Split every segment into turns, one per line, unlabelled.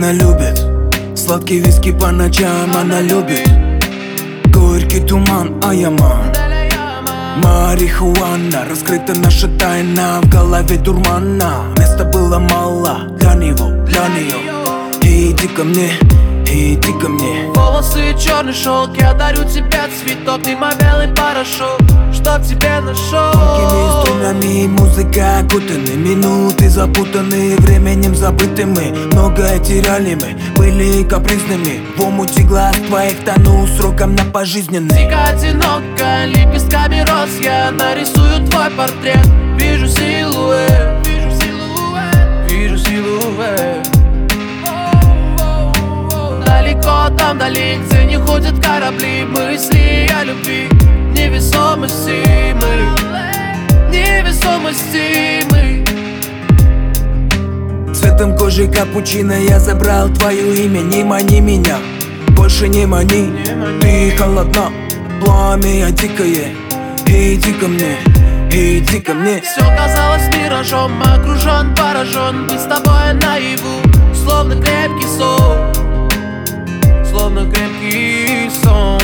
Она любит сладкий виски по ночам, она любит горький туман, аяман. Марихуана, раскрыта наша тайна, в голове дурмана. Места было мало для него, для нее. Иди ко мне, иди ко мне.
Волосы черный шелк, я дарю тебе цветок, ты мой белый порошок, чтоб тебе нашел.
Тонкими струнами музыка окутаны, минуты запутаны, временем забыты мы. Многое теряли мы, были капризными. В омуте глаз твоих тону сроком на пожизненный.
Тихо, одиноко, лепестками роз я нарисую твой портрет. Вижу силуэт, вижу силуэт, вижу силуэт. Далеко там вдали, где не ходят корабли, мысли о любви, невесомости мы, невесомости мы.
Цветом кожи капучино я забрал твое имя. Не мани меня, больше не мани. Ты холодна, пламя дикое. Иди ко мне, иди ко мне.
Все казалось миражом, окружен, поражен. Быть с тобой наяву, словно крепкий сон, словно крепкий сон.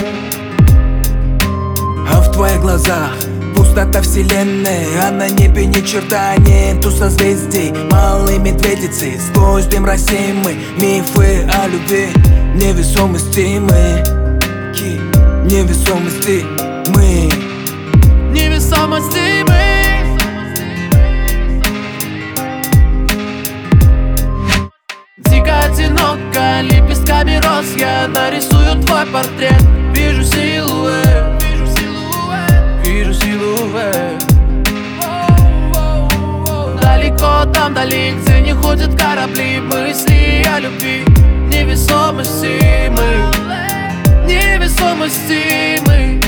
А в твоих глазах пустота вселенной, а на небе ни черта нету созвездий. Малые медведицы, сквозь дым рассеем мы мифы о любви, невесомости мы, невесомости мы,
Невесомости мы. Дико одиноко, лепестками роз я нарисую твой портрет. Вижу силуэт, вижу силуэт, вижу силуэт. Далеко там вдали, где не ходят корабли, мысли о любви, невесомости мы, невесомости мы.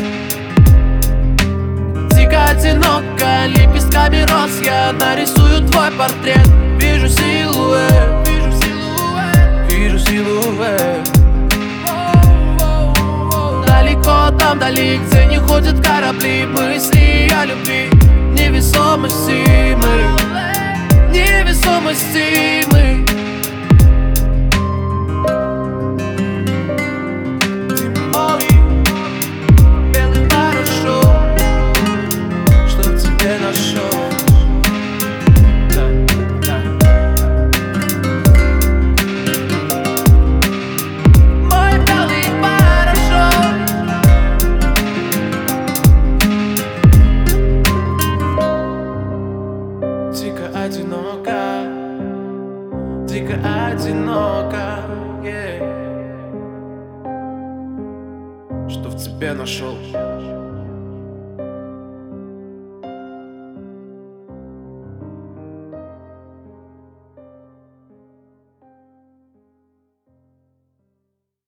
Дико одиноко, лепестками роз я нарисую твой портрет. Вижу силуэт, вижу силуэт, вижу силуэт. Далеко там вдали, где не ходят корабли, мысли о любви, невесомости мы, невесомости мы. Белый порошок, чтоб тебе нашел. Мой белый порошок. Дико одиноко, дико одиноко, yeah. Что в тебе нашел.